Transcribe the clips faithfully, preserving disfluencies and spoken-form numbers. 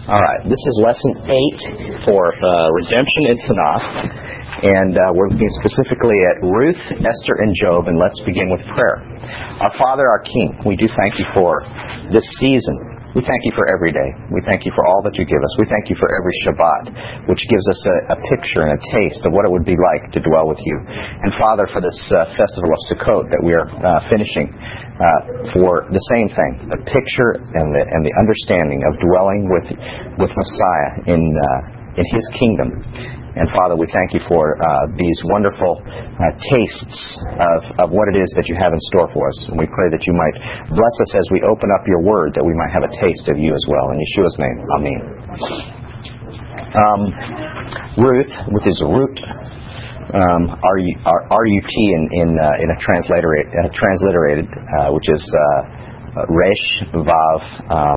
All right, this is lesson eight for uh, Redemption in Tanakh, and uh, we're looking specifically at Ruth, Esther, and Job, and let's begin with prayer. Our Father, our King, we do thank you for this season. We thank you for every day. We thank you for all that you give us. We thank you for every Shabbat, which gives us a, a picture and a taste of what it would be like to dwell with you. And Father, for this uh, festival of Sukkot that we are uh, finishing, uh, for the same thing, the picture and the and the understanding of dwelling with with Messiah in uh, in His kingdom. And Father, we thank you for uh, these wonderful uh, tastes of, of what it is that you have in store for us. And we pray that you might bless us as we open up your word, that we might have a taste of you as well. In Yeshua's name, Amen. Um, Ruth, with his root, um, R U T in in, uh, in a transliterated, uh, transliterated uh, which is uh, Resh Vav. Um,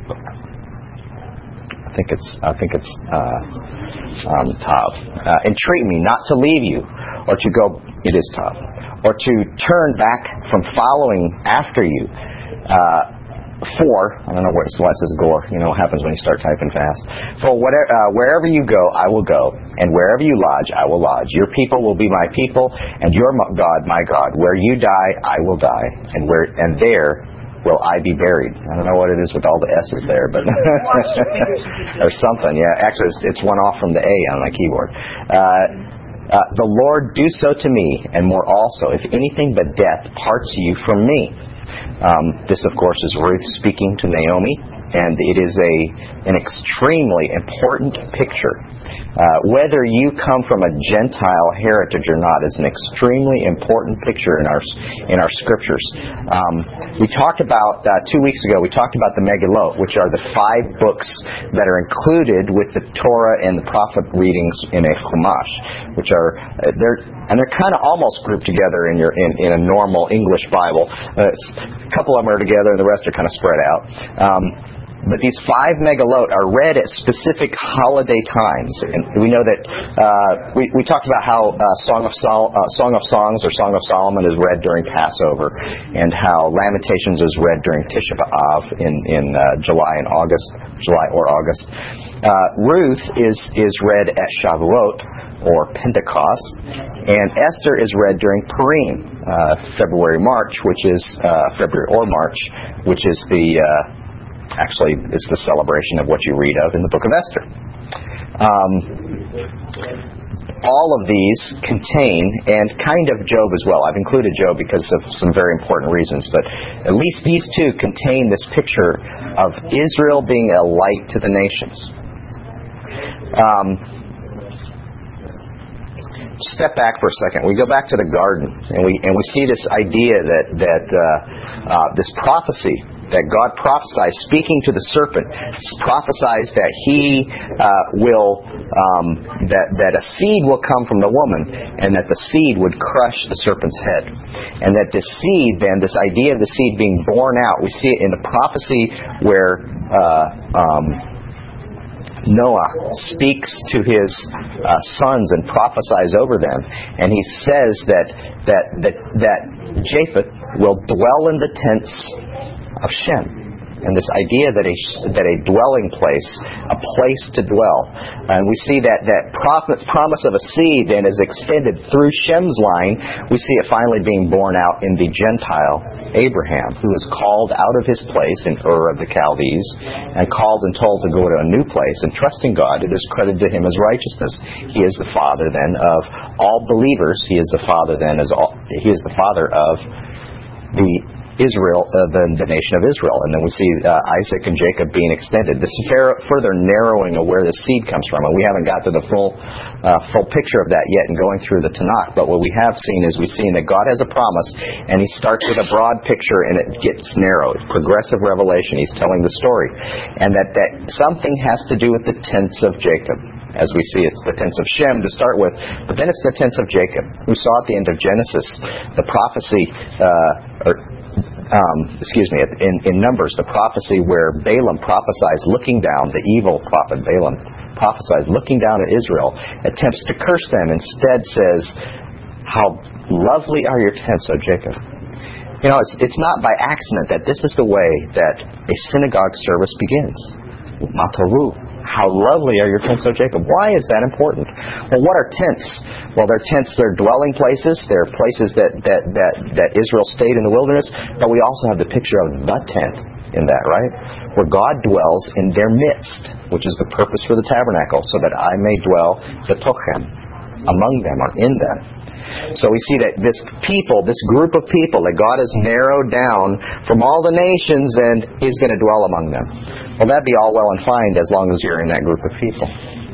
I think it's I think it's uh, um, Tav. Uh, entreat me not to leave you, or to go. It is Tav, or to turn back from following after you. Uh, for I don't know where, why it says gore. You know what happens when you start typing fast. For whatever uh, wherever you go, I will go, and wherever you lodge, I will lodge. Your people will be my people, and your God my God. Where you die, I will die, and where and there. Will I be buried? I don't know what it is with all the S's there, but or something. Yeah, actually, it's, it's one off from the A on my keyboard. Uh, uh, the Lord do so to me, and more also, if anything but death parts you from me. Um, this, of course, is Ruth speaking to Naomi, and it is a an extremely important picture. Uh, whether you come from a Gentile heritage or not is an extremely important picture in our in our scriptures. Um, we talked about uh, two weeks ago. We talked about the Megillot, which are the five books that are included with the Torah and the prophet readings in a Chumash, which are uh, they're and they're kind of almost grouped together in your in, in a normal English Bible. Uh, a couple of them are together, and the rest are kind of spread out. Um, But these five Megillot are read at specific holiday times. And we know that uh, we, we talked about how uh, Song of Sol- uh, Song of Songs or Song of Solomon is read during Passover, and how Lamentations is read during Tisha B'Av in in uh, July and August, July or August. Uh, Ruth is is read at Shavuot or Pentecost, and Esther is read during Purim, uh, February March, which is uh, February or March, which is the uh, Actually, it's the celebration of what you read of in the book of Esther. Um, all of these contain, and kind of Job as well. I've included Job because of some very important reasons, but at least these two contain this picture of Israel being a light to the nations. Um, step back for a second. We go back to the garden, and we and we see this idea that that uh, uh, this prophecy that God prophesies, speaking to the serpent, prophesies that he uh, will um, that that a seed will come from the woman, and that the seed would crush the serpent's head, and that this seed, then this idea of the seed being born out, we see it in the prophecy where Uh, um, Noah speaks to his uh, sons and prophesies over them, and he says that that that, that Japheth will dwell in the tents of Shem. And this idea that a that a dwelling place, a place to dwell, and we see that that prophet, promise of a seed then is extended through Shem's line. We see it finally being born out in the Gentile Abraham, who is called out of his place in Ur of the Chaldees, and called and told to go to a new place. And trusting God, it is credited to him as righteousness. He is the father then of all believers. He is the father then as all. He is the father of the Israel, uh, the, the nation of Israel. And then we see uh, Isaac and Jacob being extended. This is fair, further narrowing of where the seed comes from. And we haven't got to the full uh, full picture of that yet in going through the Tanakh. But what we have seen is we've seen that God has a promise, and He starts with a broad picture, and it gets narrowed. Progressive revelation. He's telling the story. And that, that something has to do with the tents of Jacob. As we see, it's the tents of Shem to start with, but then it's the tents of Jacob. We saw at the end of Genesis the prophecy, uh, or Um, excuse me, in, in Numbers, the prophecy where Balaam prophesies looking down, the evil prophet Balaam prophesies looking down at Israel, attempts to curse them, instead says, "How lovely are your tents, O Jacob." You know, it's, it's not by accident that this is the way that a synagogue service begins. Matavu. How lovely are your tents, O Jacob. Why is that important? Well, what are tents? Well, they're tents, they're dwelling places. They're places that, that, that, that Israel stayed in the wilderness. But we also have the picture of the tent in that, right? Where God dwells in their midst, which is the purpose for the tabernacle, so that I may dwell betochem, among them or in them. So we see that this people, this group of people that God has narrowed down from all the nations, and He's going to dwell among them. Well, that'd be all well and fine as long as you're in that group of people.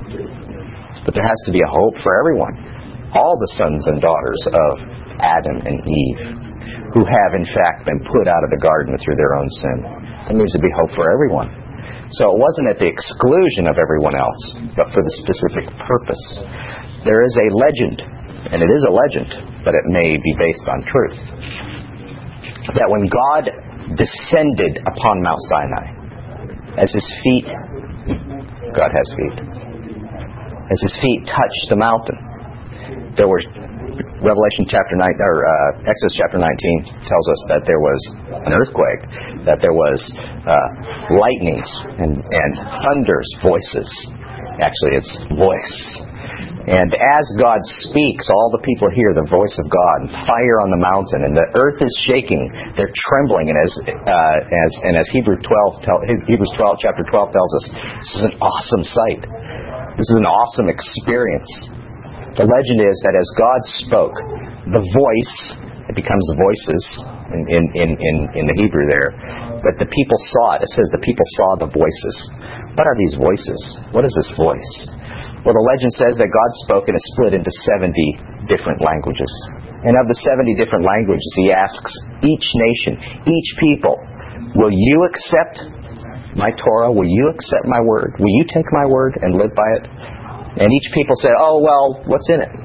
But there has to be a hope for everyone. All the sons and daughters of Adam and Eve, who have in fact been put out of the garden through their own sin. There needs to be hope for everyone. So it wasn't at the exclusion of everyone else, but for the specific purpose. There is a legend, and it is a legend, but it may be based on truth, that when God descended upon Mount Sinai, as His feet, God has feet, as His feet touched the mountain, there were, Revelation chapter nine, or uh, Exodus chapter nineteen tells us that there was an earthquake, that there was uh, lightnings and, and thunders, voices. Actually, it's voice. And as God speaks, all the people hear the voice of God, and fire on the mountain, and the earth is shaking. They're trembling, and as uh, as and as Hebrews twelve, tell, Hebrews twelve, chapter twelve tells us, this is an awesome sight. This is an awesome experience. The legend is that as God spoke, the voice, it becomes voices in in in in, in the Hebrew there, but the people saw it. It says the people saw the voices. What are these voices? What is this voice? Well, the legend says that God spoke and it split into seventy different languages. And of the seventy different languages, He asks each nation, each people, will you accept my Torah? Will you accept my word? Will you take my word and live by it? And each people said, oh, well, what's in it?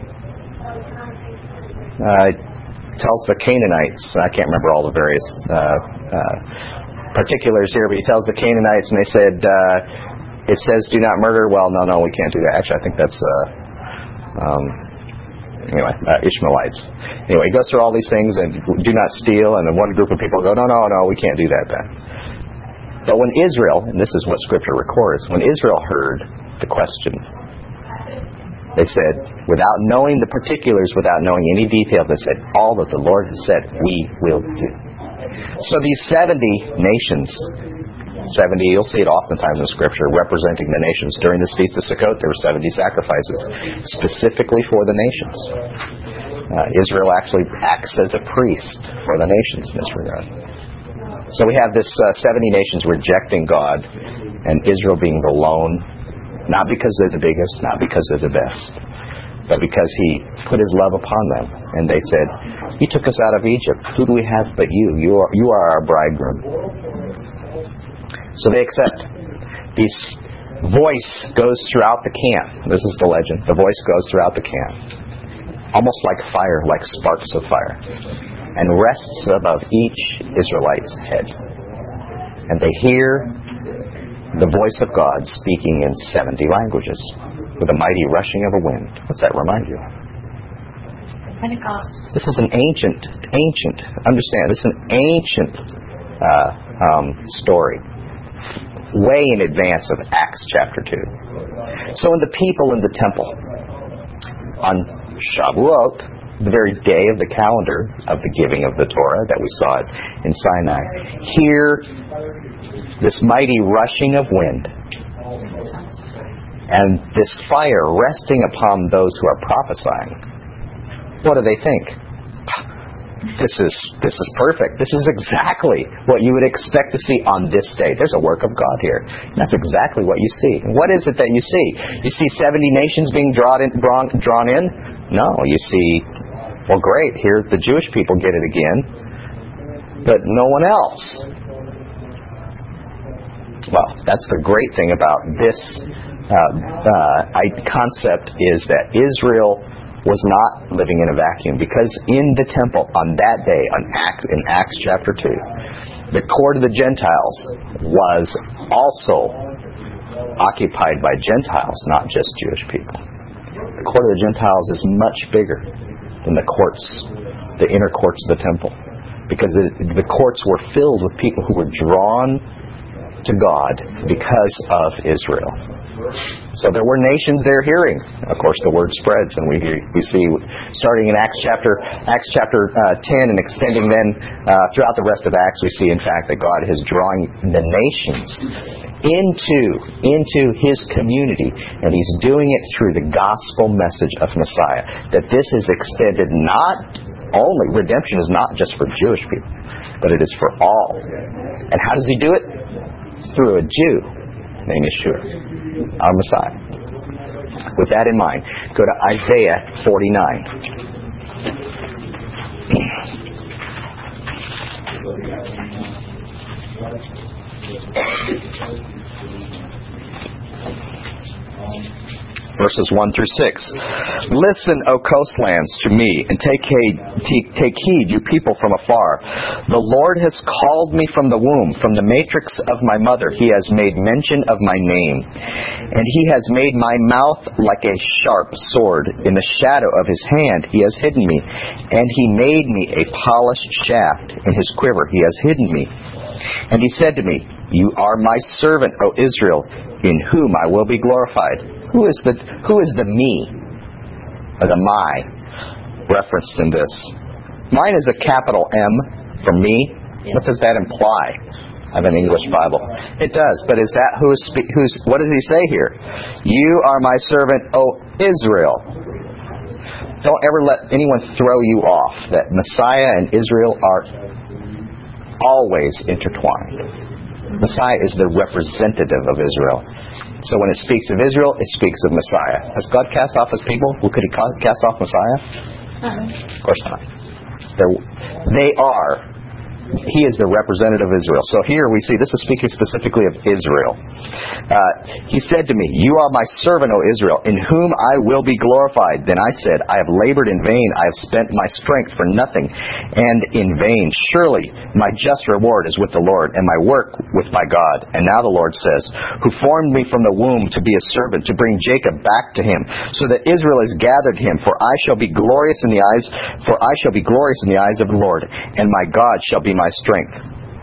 Uh, it tells the Canaanites, I can't remember all the various uh, uh, particulars here, but He tells the Canaanites, and they said, uh, it says, do not murder. Well, no, no, we can't do that. Actually, I think that's, uh, um, anyway, uh, Ishmaelites. Anyway, He goes through all these things, and do not steal, and then one group of people go, no, no, no, we can't do that then. But when Israel, and this is what Scripture records, when Israel heard the question, they said, without knowing the particulars, without knowing any details, they said, all that the Lord has said, we will do. So these seventy nations, seventy, you'll see it oftentimes in Scripture, representing the nations. During this Feast of Sukkot, there were seventy sacrifices, specifically for the nations. Uh, Israel actually acts as a priest for the nations in this regard. So we have this uh, seventy nations rejecting God, and Israel being the lone, not because they're the biggest, not because they're the best, but because He put His love upon them. And they said, You took us out of Egypt. Who do we have but you? You are, you are our bridegroom. So they accept. This voice goes throughout the camp. This is the legend. The voice goes throughout the camp, almost like fire, like sparks of fire, and rests above each Israelite's head. And they hear the voice of God speaking in seventy languages with a mighty rushing of a wind. What's that remind you of? Pentecost. This is an ancient, ancient, understand, this is an ancient uh, um, story, way in advance of Acts chapter two. So when the people in the temple on Shavuot, the very day of the calendar of the giving of the Torah that we saw it in Sinai, hear this mighty rushing of wind and this fire resting upon those who are prophesying, what do they think? This is this is perfect. This is exactly what you would expect to see on this day. There's a work of God here. And that's exactly what you see. What is it that you see? You see seventy nations being drawn in, drawn, drawn in? No, you see, well, great, here the Jewish people get it again, but no one else. Well, that's the great thing about this uh, uh, concept, is that Israel was not living in a vacuum, because in the temple on that day, on Acts, in Acts chapter two, the court of the Gentiles was also occupied by Gentiles, not just Jewish people. The court of the Gentiles is much bigger than the courts, the inner courts of the temple, because the, the courts were filled with people who were drawn to God because of Israel. So there were nations there hearing. Of course, the word spreads, and we we see starting in Acts chapter Acts chapter uh, ten and extending then uh, throughout the rest of Acts, we see in fact that God is drawing the nations into into His community, and He's doing it through the gospel message of Messiah. That this is extended not only redemption is not just for Jewish people, but it is for all. And how does He do it? Through a Jew named Yeshua, our Messiah. With that in mind, go to Isaiah forty-nine. Verses one through six. Listen, O coastlands, to me, and take heed, take heed, you people from afar. The Lord has called me from the womb, from the matrix of my mother. He has made mention of my name. And He has made my mouth like a sharp sword. In the shadow of His hand He has hidden me. And He made me a polished shaft. In His quiver He has hidden me. And He said to me, You are my servant, O Israel, in whom I will be glorified. Who is the who is the me, or the my, referenced in this? Mine is a capital M for me. What does that imply? I have an English Bible. It does, but is that who is who's? What does He say here? You are my servant, O Israel. Don't ever let anyone throw you off that Messiah and Israel are always intertwined. Messiah is the representative of Israel. So when it speaks of Israel, it speaks of Messiah. Has God cast off His people? Well, could He cast off Messiah? Uh-huh. Of course not. They're, they are. He is the representative of Israel. So here we see, this is speaking specifically of Israel. Uh, he said to me, You are my servant, O Israel, in whom I will be glorified. Then I said, I have labored in vain. I have spent my strength for nothing, and in vain. Surely my just reward is with the Lord, and my work with my God. And now the Lord says, Who formed me from the womb to be a servant, to bring Jacob back to Him, so that Israel has gathered him. For I shall be glorious in the eyes, for I shall be glorious in the eyes of the Lord, and my God shall be my strength.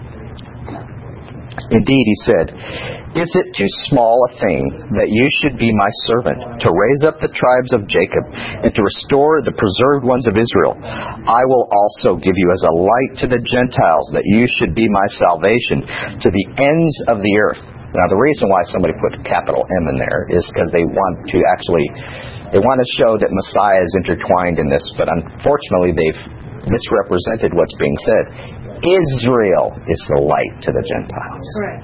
Indeed, He said, Is it too small a thing that you should be my servant, to raise up the tribes of Jacob, and to restore the preserved ones of Israel? I will also give you as a light to the Gentiles, that you should be my salvation to the ends of the earth. Now, the reason why somebody put capital M in there is because they want to actually, they want to show that Messiah is intertwined in this, but unfortunately they've misrepresented what's being said. Israel is the light to the Gentiles. Correct.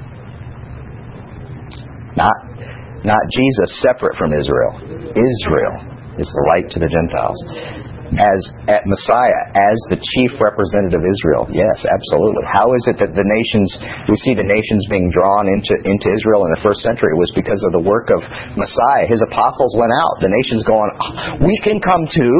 Not, not Jesus separate from Israel. Israel is the light to the Gentiles. As at Messiah, as the chief representative of Israel. Yes, absolutely. How is it that the nations, we see the nations being drawn into, into Israel in the first century? It was because of the work of Messiah. His apostles went out. The nations going, we can come too.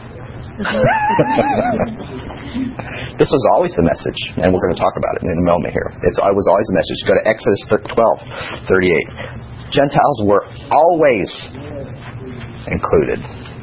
This was always the message, and we're going to talk about it in a moment here. It's, it was always the message. Go to Exodus twelve thirty-eight. Gentiles were always included.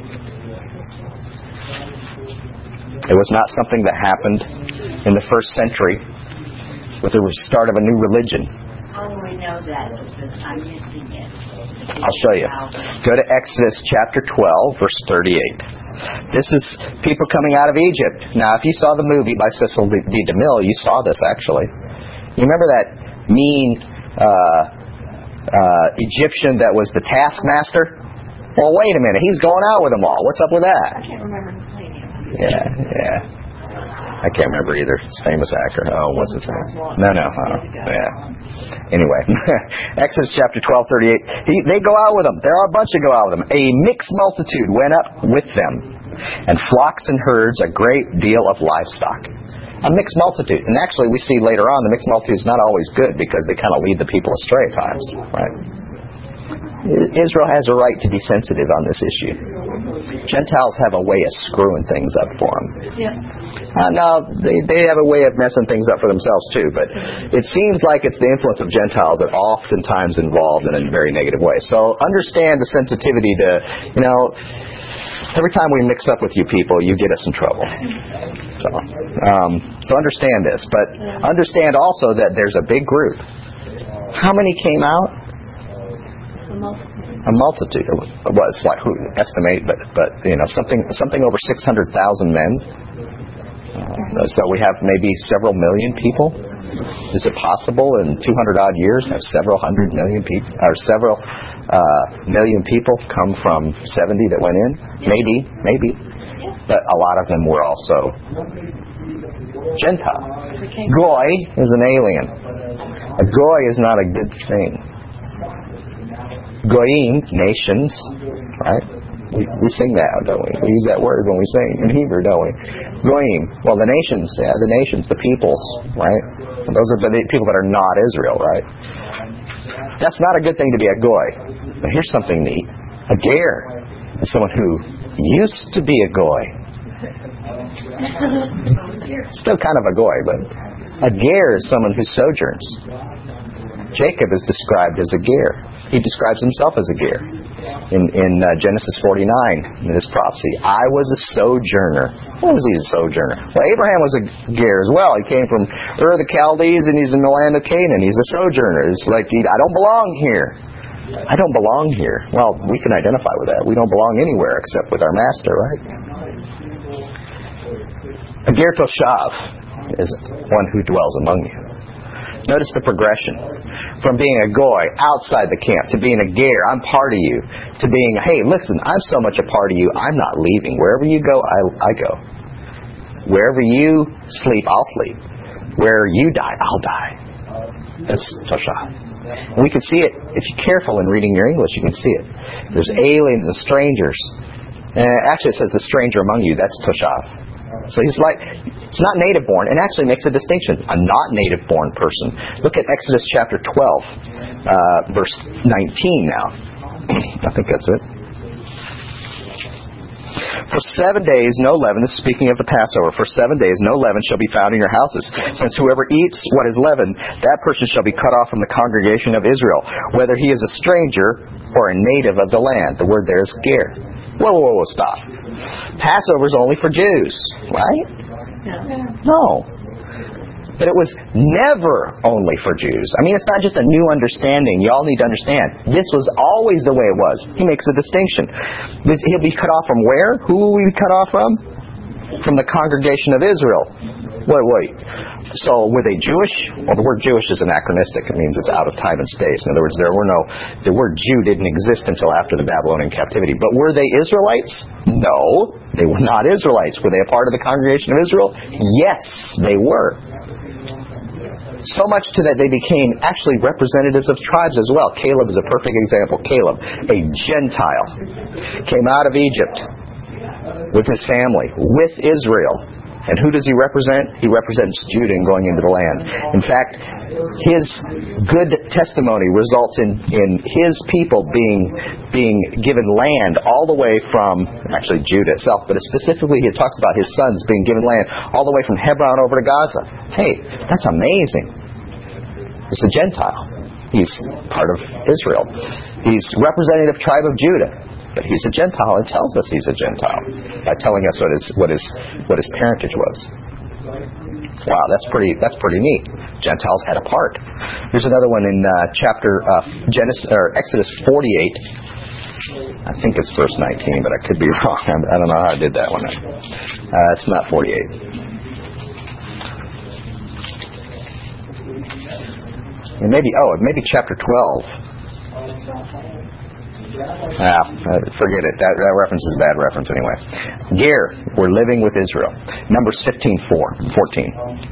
It was not something that happened in the first century with the start of a new religion. How do we know that? Because I'm missing it. I'll show you. Go to Exodus chapter twelve, verse thirty-eight. This is people coming out of Egypt. Now, if you saw the movie by Cecil B. DeMille, you saw this actually. You remember that mean uh, uh, Egyptian that was the taskmaster? Well, wait a minute. He's going out with them all. What's up with that? I can't remember his name. Yeah, yeah. I can't remember either. It's a famous actor. Oh, what's his name? No, no. Oh, yeah. Anyway, Exodus chapter twelve, thirty-eight. He, they go out with them. There are a bunch that go out with them. A mixed multitude went up with them, and flocks and herds, a great deal of livestock. A mixed multitude. And actually, we see later on, the mixed multitude is not always good because they kind of lead the people astray at times. Right? Israel has a right to be sensitive on this issue. Gentiles have a way of screwing things up for them. Yeah. Uh, now, they, they have a way of messing things up for themselves too, but it seems like it's the influence of Gentiles that are oftentimes involved in a very negative way. So understand the sensitivity to, you know, every time we mix up with you people, you get us in trouble. So, um, so understand this, but understand also that there's a big group How many came out? A multitude. A multitude. It was like who estimate, but but you know something something over six hundred thousand men. Uh, so we have maybe several million people. Is it possible in two hundred odd years have several hundred million people or several uh, million people come from seventy that went in? Maybe, maybe. But a lot of them were also Gentile. Goy is an alien. A goy is not a good thing. Goyim, nations, right? We, we sing that, don't we? We use that word when we sing in Hebrew, don't we? Goyim. Well, the nations, yeah, the nations, the peoples, right? Those are the people that are not Israel, right? That's not a good thing to be a goy. But here's something neat. A ger is someone who used to be a goy. Still kind of a goy, but a ger is someone who sojourns. Jacob is described as a ger. He describes himself as a ger. In, in uh, Genesis forty-nine, in his prophecy, I was a sojourner. What was he a sojourner? Well, Abraham was a ger as well. He came from Ur of the Chaldees, and he's in the land of Canaan. He's a sojourner. It's like, I don't belong here. I don't belong here. Well, we can identify with that. We don't belong anywhere except with our master, right? A ger toshav is one who dwells among you. Notice the progression. From being a goy outside the camp to being a ger, I'm part of you, to being, hey, listen, I'm so much a part of you, I'm not leaving. Wherever you go, I, I go. Wherever you sleep, I'll sleep. Where you die, I'll die. That's toshav. And we can see it, if you're careful in reading your English, you can see it. There's aliens and strangers. And actually it says the stranger among you, that's toshav. So he's like, it's not native born, and actually makes a distinction. A not native born person. Look at Exodus chapter twelve, uh, verse nineteen now. I think that's it. For seven days no leaven, this is speaking of the Passover, for seven days no leaven shall be found in your houses. Since whoever eats what is leavened, that person shall be cut off from the congregation of Israel, whether he is a stranger or a native of the land. The word there is ger. Whoa, whoa, whoa, stop. Passover is only for Jews, right? No. But it was never only for Jews. I mean, it's not just a new understanding. You all need to understand. This was always the way it was. He makes a distinction. This, he'll be cut off from where? Who will we be cut off from? From the congregation of Israel. Wait, wait. So were they Jewish? Well, the word Jewish is anachronistic. It means it's out of time and space. In other words, there were no, the word Jew didn't exist until after the Babylonian captivity. But were they Israelites? No, they were not Israelites. Were they a part of the congregation of Israel? Yes, they were. So much to that they became actually representatives of tribes as well. Caleb is a perfect example. Caleb, a Gentile, came out of Egypt with his family, with Israel. And who does he represent? He represents Judah in going into the land. In fact, his good testimony results in, in his people being being given land all the way from, actually Judah itself, but specifically he talks about his sons being given land all the way from Hebron over to Gaza. Hey, that's amazing. It's a Gentile. He's part of Israel. He's representative tribe of Judah. But he's a Gentile and tells us he's a Gentile by telling us what his what his what his parentage was. Wow, that's pretty that's pretty neat. Gentiles had a part. Here's another one in uh, chapter uh, Genesis or Exodus forty-eight. I think it's verse nineteen, but I could be wrong. I don't know how I did that one. Uh, it's not forty-eight. And maybe oh, maybe chapter twelve. Ah, forget it. That, that reference is a bad reference anyway. Ger, we're living with Israel. Numbers fifteen four, fourteen.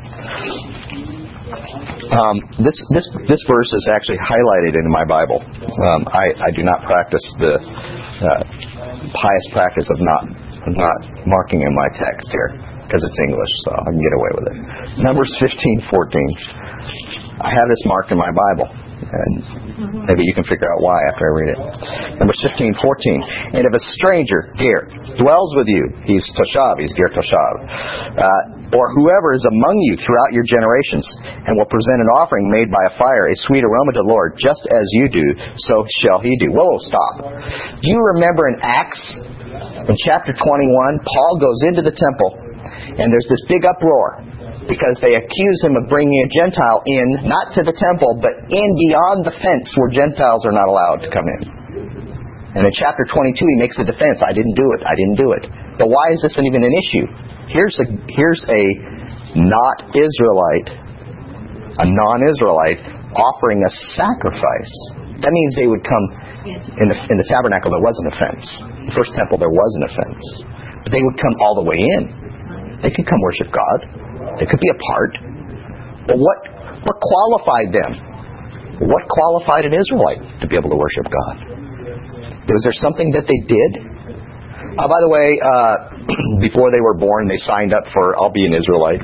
Um, this this this verse is actually highlighted in my Bible. Um, I, I do not practice the uh, pious practice of not of not marking in my text here because it's English, so I can get away with it. Numbers fifteen fourteen. I have this marked in my Bible. And maybe you can figure out why after I read it. Numbers fifteen fourteen. And if a stranger, ger, dwells with you, he's toshav, he's ger toshav, uh, or whoever is among you throughout your generations, and will present an offering made by a fire, a sweet aroma to the Lord, just as you do, so shall he do. Whoa, whoa, stop. Do you remember in Acts, in chapter twenty-one, Paul goes into the temple, and there's this big uproar. because they accuse him of bringing a Gentile in, not to the temple, but in beyond the fence where Gentiles are not allowed to come in. And in chapter twenty-two, he makes a defense. I didn't do it. I didn't do it. But why is this even an issue? Here's a, here's a not Israelite, a non-Israelite, offering a sacrifice. That means they would come in the, in the tabernacle. There wasn't a fence. The first temple, there was an offense. But they would come all the way in. They could come worship God. They could be a part. But what what qualified them? What qualified an Israelite to be able to worship God? Was there something that they did? Uh, by the way, uh, before they were born, they signed up for, I'll be an Israelite.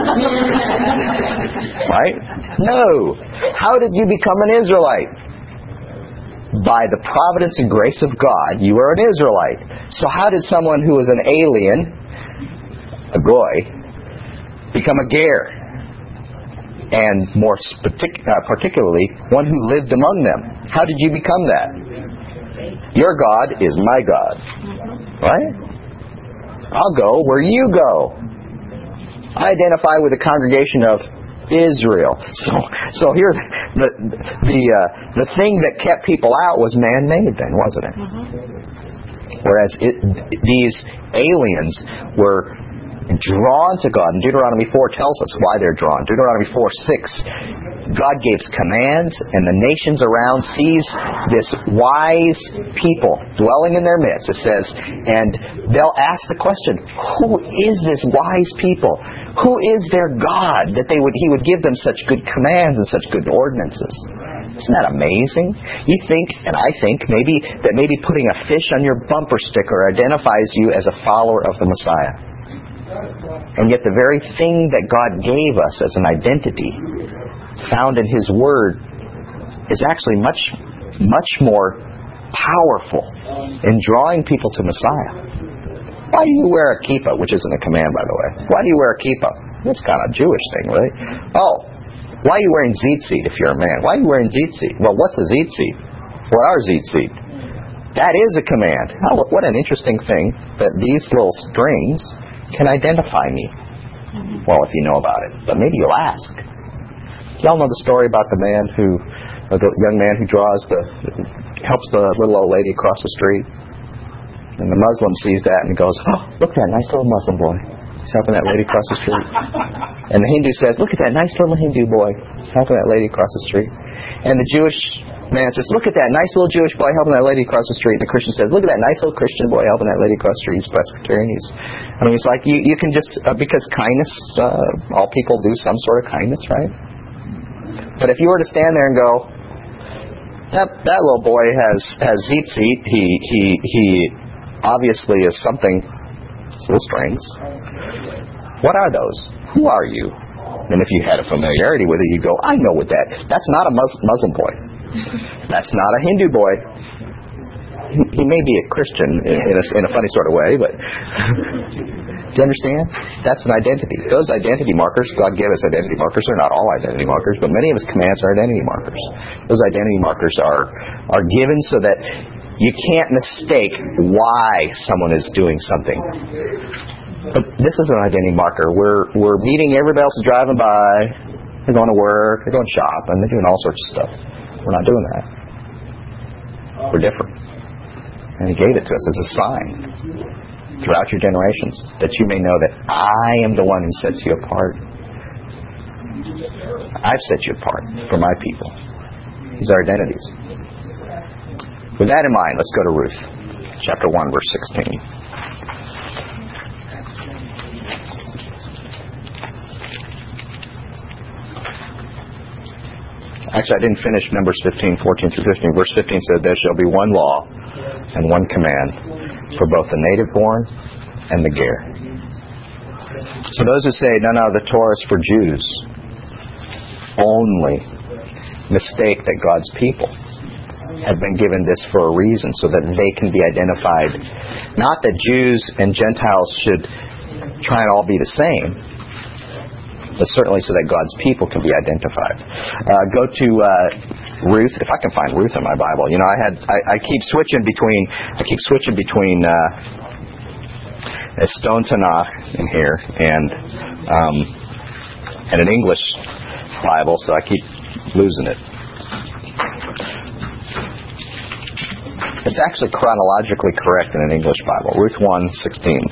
Right? No. How did you become an Israelite? By the providence and grace of God, you are an Israelite. So how did someone who was an alien, a goy, become a ger? And more partic- uh, particularly, one who lived among them. How did you become that? Your God is my God. Right? I'll go where you go. I identify with the congregation of Israel. So, so here, the the uh, the thing that kept people out was man-made, then, wasn't it? Mm-hmm. Whereas it, these aliens were drawn to God. And Deuteronomy four tells us why they're drawn. Deuteronomy four six, God gives commands, and the nations around sees this wise people dwelling in their midst. It says, and they'll ask the question, who is this wise people? Who is their God that they would He would give them such good commands and such good ordinances? Isn't that amazing? You think, and I think, maybe that maybe putting a fish on your bumper sticker identifies you as a follower of the Messiah. And yet the very thing that God gave us as an identity, found in His Word, is actually much, much more powerful in drawing people to Messiah. Why do you wear a kippah, which isn't a command, by the way? Why do you wear a kippah? That's kind of a Jewish thing, right? Oh, why are you wearing tzitzit if you're a man? Why are you wearing tzitzit? Well, what's a tzitzit? What are tzitzit? That is a command. Oh, what an interesting thing that these little strings can identify me. Well, if you know about it. But maybe you'll ask. Y'all know the story about the man who, uh, the young man who draws the, helps the little old lady across the street. And the Muslim sees that and goes, oh, look at that nice little Muslim boy. He's helping that lady across the street. And the Hindu says, look at that nice little Hindu boy helping that lady across the street. And the Jewish man says, look at that nice little Jewish boy helping that lady across the street. And the Christian says, look at that nice little Christian boy helping that lady across the street. He's Presbyterian. He's, I mean, it's like you, you can just, uh, because kindness, uh, all people do some sort of kindness, right? But if you were to stand there and go, that, that little boy has, has tzitzit, he, he, he obviously is something, little strings. What are those? Who are you? And if you had a familiarity with it, you go, I know what that, that's not a Mus- Muslim boy. That's not a Hindu boy. He may be a Christian in, in, a, in a funny sort of way, but do you understand? That's an identity. Those identity markers, God gave us identity markers. They're not all identity markers, but many of His commands are identity markers. Those identity markers are are given so that you can't mistake why someone is doing something. But this is an identity marker. We're we're meeting everybody else is driving by. They're going to work. They're going shopping. They're doing all sorts of stuff. We're not doing that. We're different. And He gave it to us as a sign throughout your generations, that you may know that I am the one who sets you apart. I've set you apart for my people. These are identities. With that in mind, let's go to Ruth, chapter one, verse sixteen. Actually, I didn't finish Numbers fifteen, fourteen through fifteen. Verse fifteen said, there shall be one law and one command for both the native born and the ger. So those who say, no, no, the Torah is for Jews, only mistake that God's people have been given this for a reason, so that they can be identified. Not that Jews and Gentiles should try and all be the same, but certainly so that God's people can be identified. Uh, go to uh, Ruth, if I can find Ruth in my Bible. You know, I had I, I keep switching between I keep switching between uh, Stone Tanakh in here and um, and an English Bible, so I keep losing it. It's actually chronologically correct in an English Bible. Ruth one sixteen,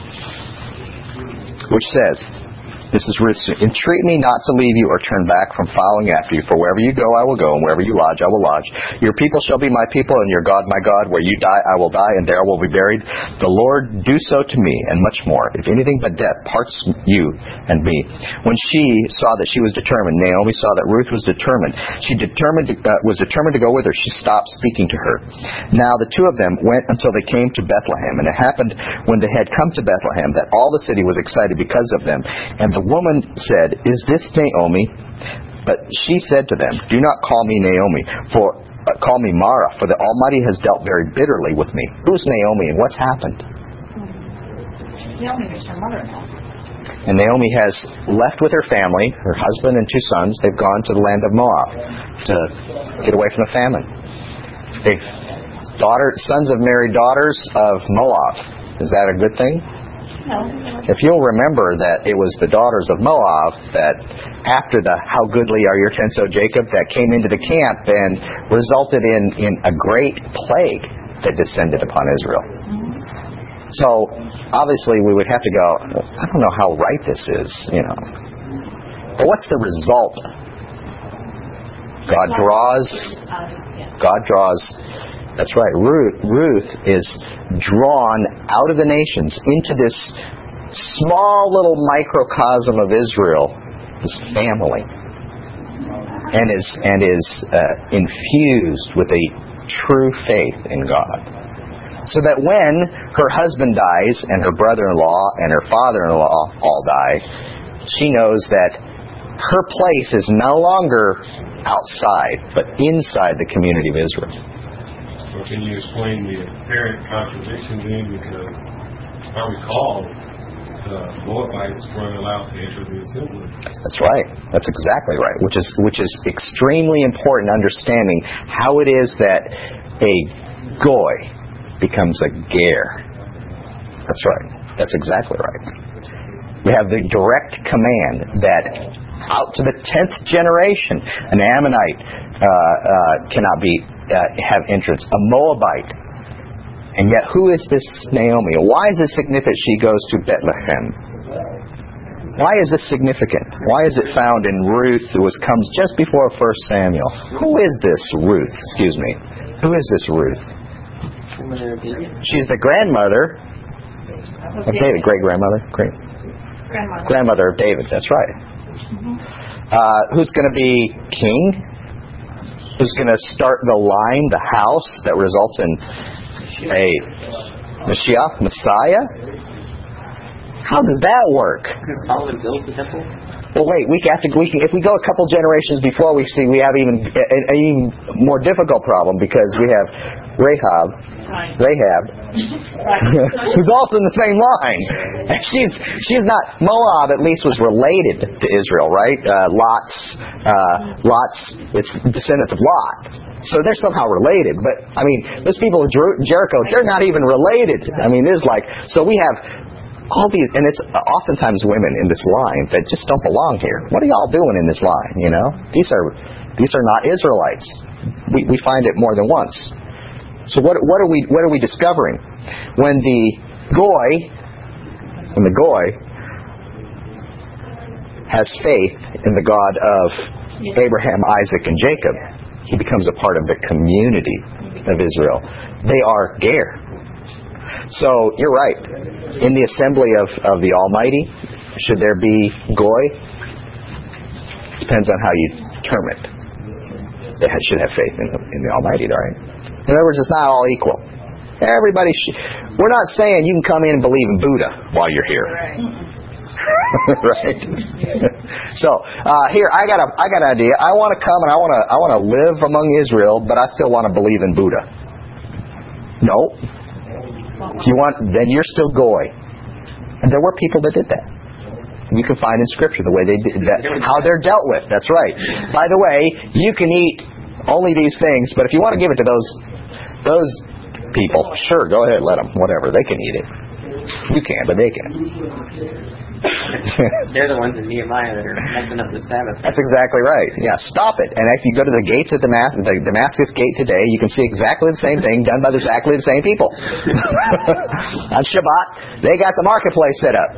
which says, this is Ruth, entreat me not to leave you or turn back from following after you, for wherever you go I will go, and wherever you lodge I will lodge. Your people shall be my people, and your God my God. Where you die I will die, and there I will be buried. The Lord do so to me, and much more, if anything but death parts you and me. When she saw that she was determined, Naomi saw that Ruth was determined. She determined to, uh, was determined to go with her. She stopped speaking to her. Now the two of them went until they came to Bethlehem, and it happened when they had come to Bethlehem that all the city was excited because of them. And the woman said, is this Naomi? But she said to them, do not call me Naomi, for uh, call me Mara, for the Almighty has dealt very bitterly with me. Who's Naomi, and what's happened? Naomi is her mother-in-law. And Naomi has left with her family, her husband and two sons. They've gone to the land of Moab to get away from the famine. They've daughter, sons have married daughters of Moab. Is that a good thing? No. If you'll remember that it was the daughters of Moab that, after the how goodly are your tents, O Jacob, that came into the camp and resulted in, in a great plague that descended upon Israel. Mm-hmm. So, obviously, we would have to go, I don't know how right this is, you know. But what's the result? God draws, God draws... That's right. Ruth, Ruth is drawn out of the nations into this small little microcosm of Israel, this family, and is and is uh, infused with a true faith in God. So that when her husband dies and her brother-in-law and her father-in-law all die, she knows that her place is no longer outside, but inside the community of Israel. So can you explain the apparent contradiction then? Because if I recall, the Moabites weren't allowed to enter the assembly. That's right. That's exactly right. Which is which is extremely important, understanding how it is that a goy becomes a ger. That's right. That's exactly right. We have the direct command that out to the tenth generation, an Ammonite uh, uh, cannot be uh, have entrance, a Moabite. And yet, who is this Naomi? Why is it significant she goes to Bethlehem? Why is this significant? Why is it found in Ruth, who was comes just before First Samuel? Who is this Ruth? Excuse me. Who is this Ruth? She's the grandmother of David. Great grandmother. Great Grandmother. grandmother of David. That's right. Mm-hmm. Uh, who's going to be king? Who's going to start the line, the house that results in a Mashiach, Messiah? How does that work? Because Solomon built the temple? Well, wait. We have to. We can, if we go a couple generations before, we see we have even an even more difficult problem because we have Rahab, Right. Rahab, who's also in the same line. And she's she's not Moab. At least was related to Israel, right? Uh, Lot's uh, Lot's it's descendants of Lot. So they're somehow related. But I mean, those people of Jer- Jericho, they're not even related. I mean, there's like so we have. All these, and it's oftentimes women in this line that just don't belong here. What are y'all doing in this line? You know, these are these are not Israelites. We we find it more than once. So what what are we what are we discovering when the goy when the goy has faith in the God of Abraham, Isaac, and Jacob? He becomes a part of the community of Israel. They are ger. So you're right. In the assembly of, of the Almighty, should there be goy? Depends on how you term it. They should have faith in the, in the Almighty, right? In other words, it's not all equal. Everybody, sh- we're not saying you can come in and believe in Buddha while you're here. Right. So uh, here, I got a I got an idea. I want to come and I want to I want to live among Israel, but I still want to believe in Buddha. No. If you want, then you're still goy. And there were people that did that. And you can find in Scripture the way they did that, how they're dealt with. That's right. By the way, you can eat only these things, but if you want to give it to those those people, sure, go ahead, let them. Whatever, they can eat it. You can, but they can. They're the ones in Nehemiah that are messing up the Sabbath. That's exactly right. Yeah, stop it. And if you go to the gates at Damas- the Damascus gate today, you can see exactly the same thing done by exactly the same people. On Shabbat, they got the marketplace set up.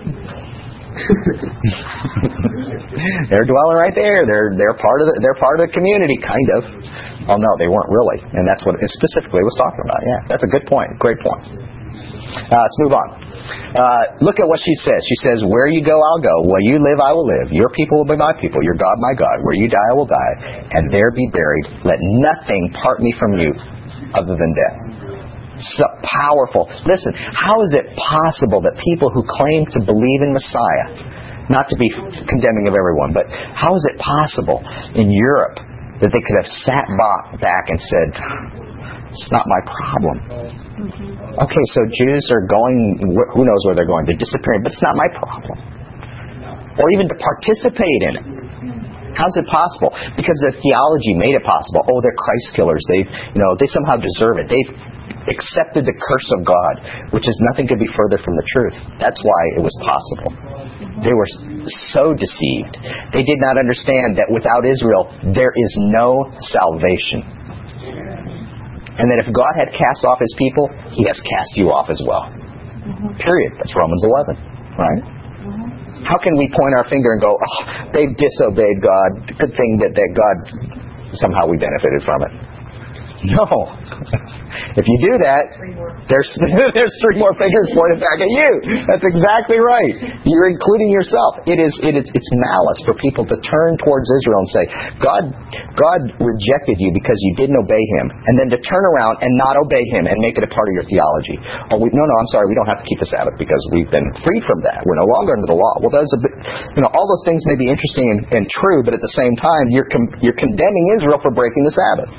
They're dwelling right there. They're they're part of the they're part of the community, kind of. Oh no, they weren't really, and that's what it specifically was talking about. Yeah, that's a good point. Great point. Uh, let's move on. Uh, look at what she says. She says, "Where you go, I'll go. Where you live, I will live. Your people will be my people. Your God, my God. Where you die, I will die, and there be buried. Let nothing part me from you, other than death." So powerful. Listen, how is it possible that people who claim to believe in Messiah, not to be condemning of everyone, but how is it possible in Europe that they could have sat back and said, "It's not my problem"? Mm-hmm. Okay, so Jews are going, who knows where they're going, they're disappearing, but it's not my problem. Or even to participate in it. How's it possible? Because their theology made it possible. Oh, they're Christ killers. They, you know, they somehow deserve it. They've accepted the curse of God, which is nothing could be further from the truth. That's why it was possible. They were so deceived. They did not understand that without Israel, there is no salvation. And that if God had cast off His people, He has cast you off as well. Mm-hmm. Period. That's Romans eleven. Right? Mm-hmm. How can we point our finger and go, "Oh, they've disobeyed God. Good thing that, that God, somehow we benefited from it"? No. If you do that, there's there's three more fingers pointed back at you. That's exactly right. You're including yourself. It is it is it's malice for people to turn towards Israel and say, God God rejected you because you didn't obey Him, and then to turn around and not obey Him and make it a part of your theology. Oh, we, no, no, I'm sorry, we don't have to keep the Sabbath because we've been freed from that. We're no longer under the law. Well, those a bit, you know, all those things may be interesting and, and true, but at the same time, you're com- you're condemning Israel for breaking the Sabbath.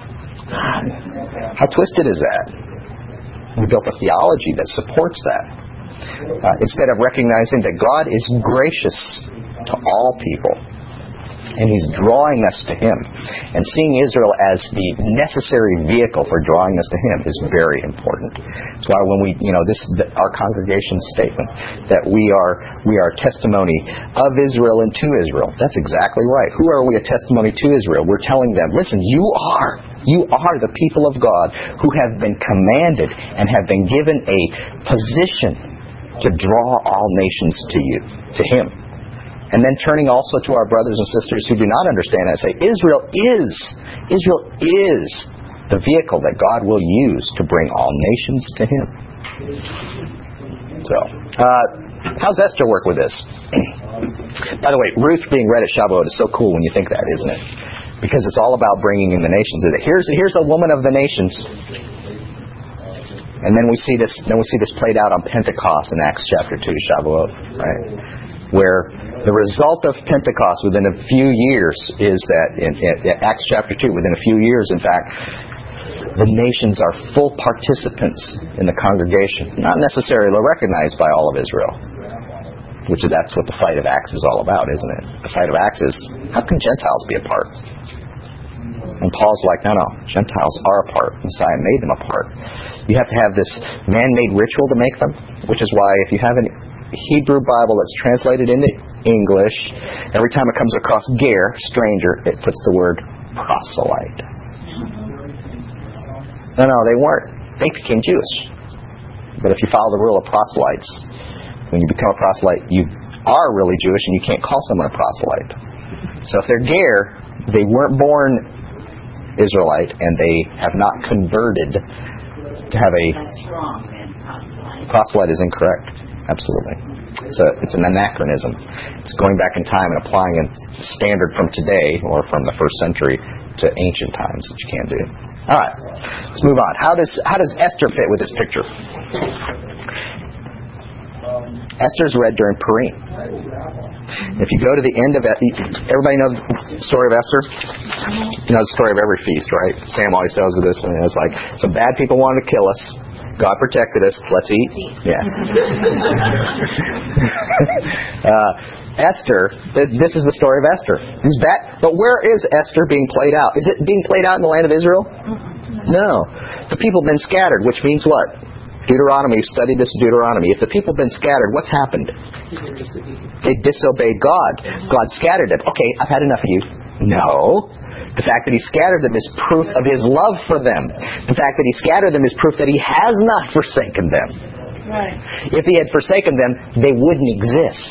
How twisted is that? We built a theology that supports that. Uh, instead of recognizing that God is gracious to all people, and He's drawing us to Him, and seeing Israel as the necessary vehicle for drawing us to Him is very important. That's why when we, you know, this the, our congregation's statement that we are we are a testimony of Israel and to Israel. That's exactly right. Who are we a testimony to Israel? We're telling them, listen, you are. You are the people of God who have been commanded and have been given a position to draw all nations to you, to Him. And then turning also to our brothers and sisters who do not understand that, say, Israel is, Israel is the vehicle that God will use to bring all nations to Him. So, uh, how's Esther work with this? By the way, Ruth being read at Shavuot is so cool when you think that, isn't it? Because it's all about bringing in the nations. Here's here's a woman of the nations, and then we see this. Then we see this played out on Pentecost in Acts chapter two, Shavuot, right? Where the result of Pentecost within a few years is that in, in Acts chapter two, within a few years, in fact, the nations are full participants in the congregation, not necessarily recognized by all of Israel. Which is, that's what the fight of Acts is all about, isn't it? The fight of Acts is, how can Gentiles be a part? And Paul's like, no, no, Gentiles are a part. Messiah made them a part. You have to have this man-made ritual to make them, which is why if you have a Hebrew Bible that's translated into English, every time it comes across ger, stranger, it puts the word proselyte. No, no, they weren't. They became Jewish. But if you follow the rule of proselytes, when you become a proselyte, you are really Jewish and you can't call someone a proselyte. So if they're ger, they weren't born Israelite and they have not converted to have a... That's wrong, then, proselyte. Proselyte is incorrect. Absolutely. It's, a, it's an anachronism. It's going back in time and applying a standard from today or from the first century to ancient times, which you can't do. All right, let's move on. How does how does Esther fit with this picture? Esther's read during Purim. If you go to the end of it, everybody know the story of Esther? You know the story of every feast, right? Sam always tells you this, and it's like, some bad people wanted to kill us. God protected us. Let's eat. Yeah. uh, Esther, this is the story of Esther. Who's bad? But where is Esther being played out? Is it being played out in the land of Israel? No. The people have been scattered, which means what? Deuteronomy, we've studied this in Deuteronomy. If the people have been scattered, what's happened? They disobeyed God. God scattered them. Okay, I've had enough of you. No. The fact that He scattered them is proof of His love for them. The fact that He scattered them is proof that He has not forsaken them. Right. If He had forsaken them, they wouldn't exist.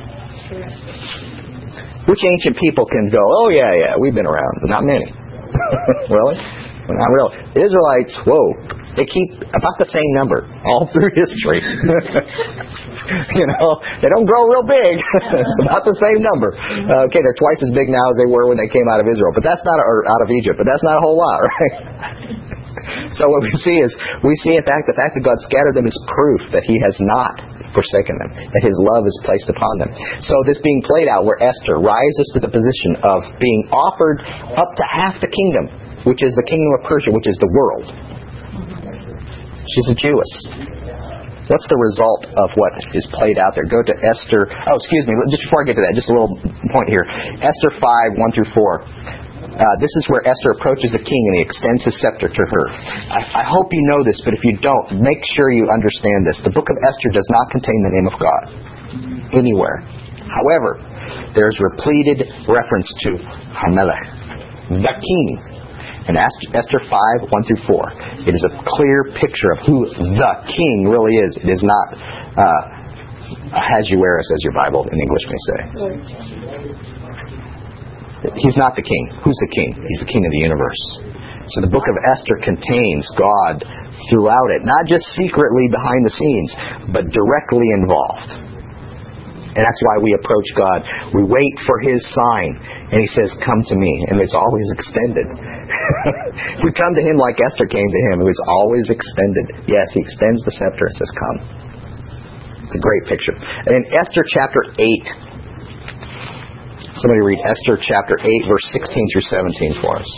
Which ancient people can go, oh yeah, yeah, we've been around? Not many. Really? Well, not really. Israelites, whoa, they keep about the same number all through history. You know, they don't grow real big. It's about the same number. Uh, okay, they're twice as big now as they were when they came out of Israel, but that's not, or out of Egypt, but that's not a whole lot, right? So what we see is, we see in fact the fact that God scattered them is proof that He has not forsaken them, that His love is placed upon them. So this being played out where Esther rises to the position of being offered up to half the kingdom, which is the kingdom of Persia, which is the world. She's a Jewess. What's the result of what is played out there? Go to Esther. Oh, excuse me. Just before I get to that, just a little point here. Esther five, one through four. Uh, this is where Esther approaches the king and he extends his scepter to her. I, I hope you know this, but if you don't, make sure you understand this. The book of Esther does not contain the name of God anywhere. However, there's repeated reference to Hamelech, the king. In Esther five, one through four, it is a clear picture of who the king really is. It is not uh, Ahasuerus, as your Bible in English may say. He's not the king. Who's the king? He's the king of the universe. So the book of Esther contains God throughout it, not just secretly behind the scenes, but directly involved. And that's why we approach God. We wait for His sign. And He says, come to me. And it's always extended. We come to Him like Esther came to Him. It was always extended. Yes, He extends the scepter and says, come. It's a great picture. And in Esther chapter eight, somebody read Esther chapter eight, verse sixteen through seventeen for us.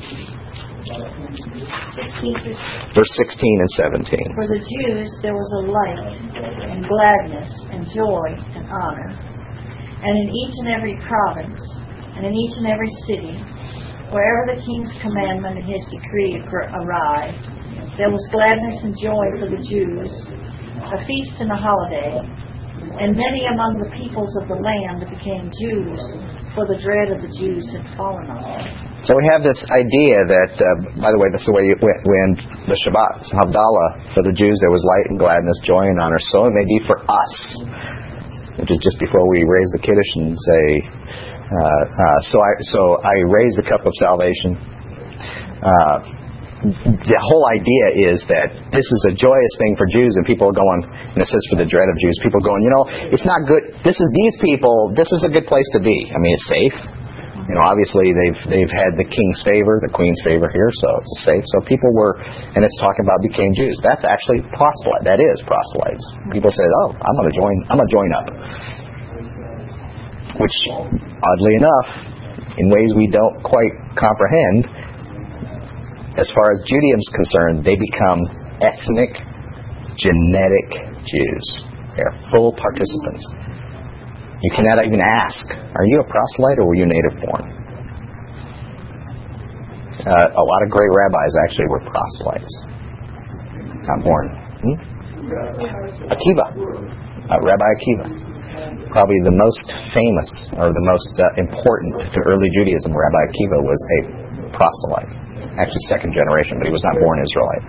Verse sixteen and seventeen. For the Jews there was a light and gladness and joy and honor. And in each and every province and in each and every city, wherever the king's commandment and his decree arrived, there was gladness and joy for the Jews, a feast and a holiday. And many among the peoples of the land became Jews, for the dread of the Jews had fallen on them. So we have this idea that, uh, by the way, that's the way when the Shabbat, Havdalah, for the Jews there was light and gladness, joy and honor. So it may be for us, which is just before we raise the Kiddush and say, uh, uh, so I so I raise the cup of salvation. Uh, the whole idea is that this is a joyous thing for Jews, and people are going, and it says for the dread of Jews, people are going, you know, it's not good. This is these people. This is a good place to be. I mean, it's safe. You know, obviously they've they've had the king's favor, the queen's favor here, so it's safe. So people were, and it's talking about became Jews. That's actually proselyte. That is proselytes. People say, oh, I'm going to join. I'm going to join up. Which, oddly enough, in ways we don't quite comprehend, as far as Judaism is concerned, they become ethnic, genetic Jews. They're full participants. You cannot even ask, are you a proselyte or were you native born? Uh, a lot of great rabbis actually were proselytes. Not born. Hmm? Akiva. Uh, Rabbi Akiva. Probably the most famous or the most uh, important to early Judaism, Rabbi Akiva was a proselyte. Actually second generation, but he was not born Israelite.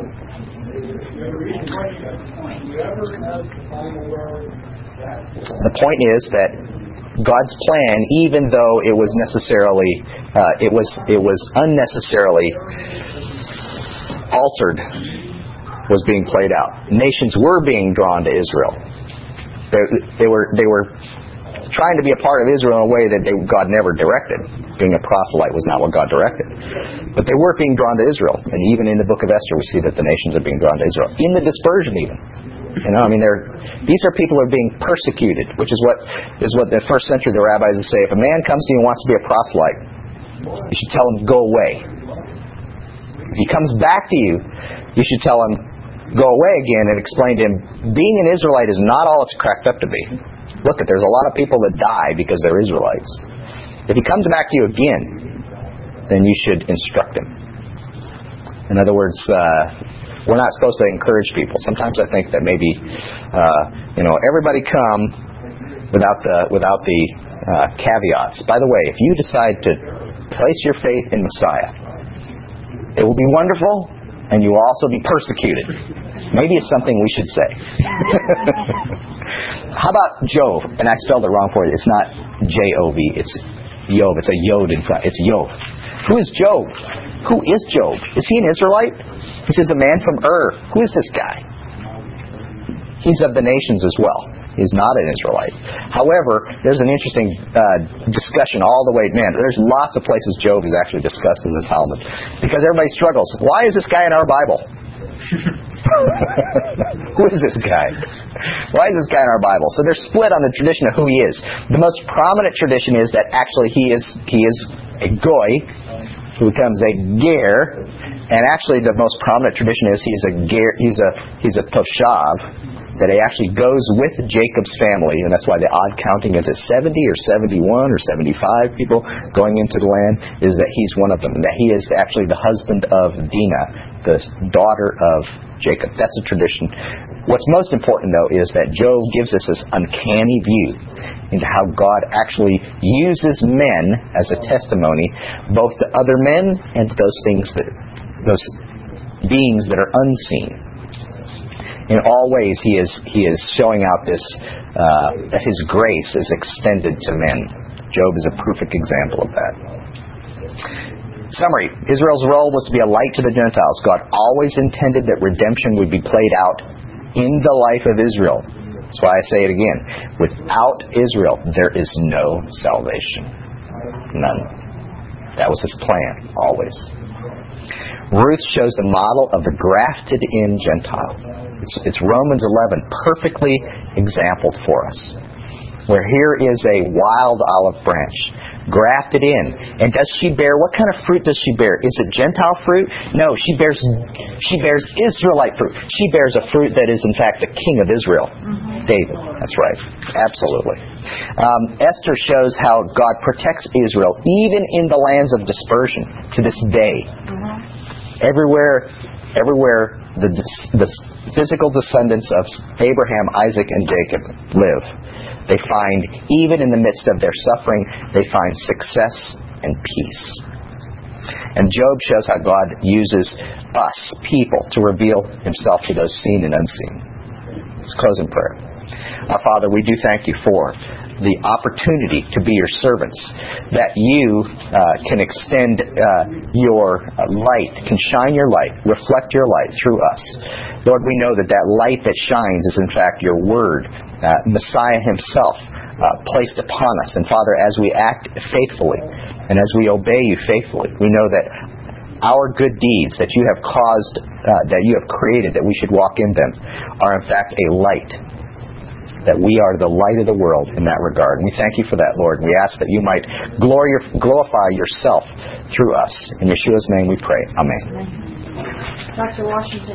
The point is that God's plan, even though it was necessarily, uh, it was it was unnecessarily altered, was being played out. Nations were being drawn to Israel. They, they were they were trying to be a part of Israel in a way that they, God never directed. Being a proselyte was not what God directed. But they were being drawn to Israel. And even in the book of Esther, we see that the nations are being drawn to Israel. In the dispersion even. You know, I mean, they're, these are people who are being persecuted, which is what is what the first century the rabbis would say. If a man comes to you and wants to be a proselyte, you should tell him, go away. If he comes back to you, you should tell him, go away again, and explain to him, being an Israelite is not all it's cracked up to be. Look, there's a lot of people that die because they're Israelites. If he comes back to you again, then you should instruct him. In other words, uh, We're not supposed to encourage people. Sometimes I think that maybe, uh, you know, everybody come without the without the uh, caveats. By the way, if you decide to place your faith in Messiah, it will be wonderful, and you will also be persecuted. Maybe it's something we should say. How about Job? And I spelled it wrong for you. It's not J O V. It's Yov. It's a Yod in front. It's Yov. Who is Job? Who is Job? Is he an Israelite? He says a man from Ur. Who is this guy? He's of the nations as well. He's not an Israelite. However, there's an interesting uh, discussion all the way. Man, there's lots of places Job is actually discussed in the Talmud. Because everybody struggles. Why is this guy in our Bible? Who is this guy? Why is this guy in our Bible? So they're split on the tradition of who he is. The most prominent tradition is that actually he is he is a goy who becomes a ger, and actually the most prominent tradition is he's a ger, he's a he's a toshav, that he actually goes with Jacob's family, and that's why the odd counting is at seventy or seventy-one or seventy-five people going into the land, is that he's one of them, that he is actually the husband of Dinah, the daughter of Jacob. That's a tradition. What's most important, though, is that Job gives us this uncanny view into how God actually uses men as a testimony, both to other men and to those things that, those beings that are unseen. In all ways, he is he is showing out this uh, that his grace is extended to men. Job is a perfect example of that. Summary: Israel's role was to be a light to the Gentiles. God always intended that redemption would be played out in the life of Israel. That's why I say it again. Without Israel, there is no salvation. None. That was his plan, always. Ruth shows the model of the grafted-in Gentile. It's, it's Romans eleven, perfectly exampled for us. Where here is a wild olive branch, grafted in. And does she bear, what kind of fruit does she bear? Is it Gentile fruit? No, she bears she bears Israelite fruit. She bears a fruit that is in fact the king of Israel. Mm-hmm. David. That's right. Absolutely. Um, Esther shows how God protects Israel even in the lands of dispersion to this day. Mm-hmm. Everywhere, everywhere the, the physical descendants of Abraham, Isaac, and Jacob live, they find, even in the midst of their suffering, they find success and peace. And Job shows how God uses us, people, to reveal himself to those seen and unseen. Let's close in prayer. Our Father, we do thank you for the opportunity to be your servants, that you uh, can extend uh, your light, can shine your light, reflect your light through us. Lord, we know that that light that shines is in fact your word, uh, Messiah himself, uh, placed upon us. And Father, as we act faithfully and as we obey you faithfully, we know that our good deeds that you have caused, uh, that you have created, that we should walk in them, are in fact a light, that we are the light of the world in that regard. And we thank you for that, Lord. We ask that you might glorify yourself through us. In Yeshua's name we pray. Amen. Doctor Washington.